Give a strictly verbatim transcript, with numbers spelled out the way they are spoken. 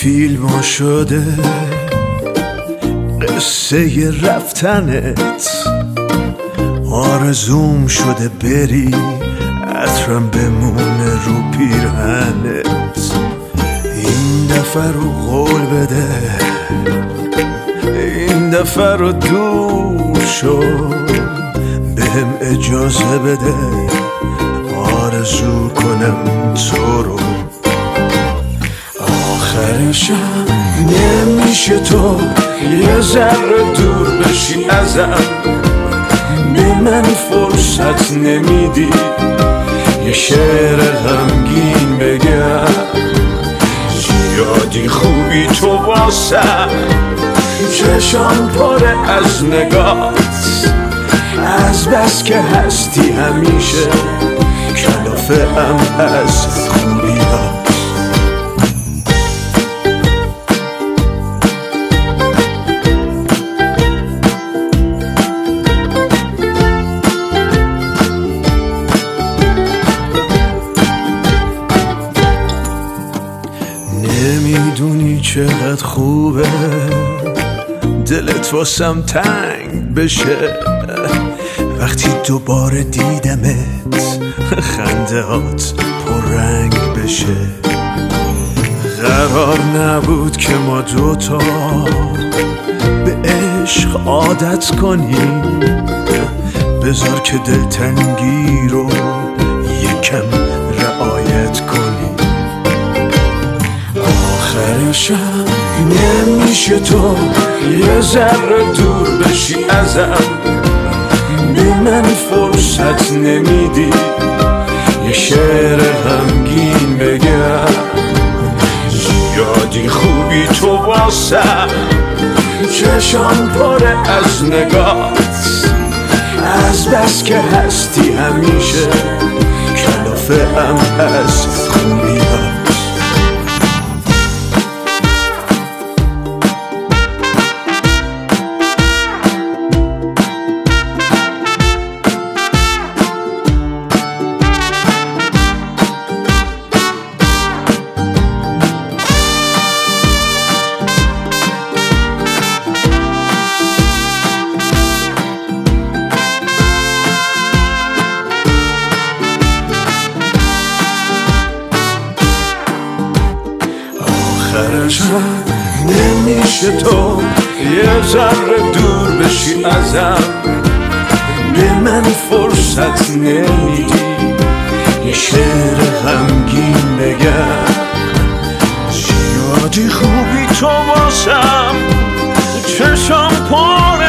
فیلم شده قصه رفتنت، آرزوم شده بری عطرم بمونه رو پیرهنت. این دفعه رو قول بده، این دفعه رو دور شو، بهم اجازه بده آرزو کنم تو رو. آخرشم نمیشه تو یه ذره دور بشی ازم، به من فرصت نمیدی یه شعر غمگین بگم. زیادی خوبی تو واسم، چشام پره از نگات، از بس که هستی همیشه کلافه ام از خوبیات. نمیدونی چقدر خوبه دلت واسم تنگ بشه وقتی دوباره دیدمت، خندهات پررنگ بشه. قرار نبود که ما دوتا به عشق عادت کنیم، بذار که دلتنگی رو یکم رعایت کنیم. آخرشم نمیشه تو یه ذره دور بشی ازم، به من فرصت نمیدی یه شعر غمگین بگم. زیادی خوبی تو واسم، چشام پره از نگات، از بس که هستی همیشه کلافه ام از خوبیات. آخرشم نمیشه تو یه ذره دور بشی ازم، به من فرصت نمیدی یه شعر غمگین بگم. زیادی خوبی تو واسم، چشم پر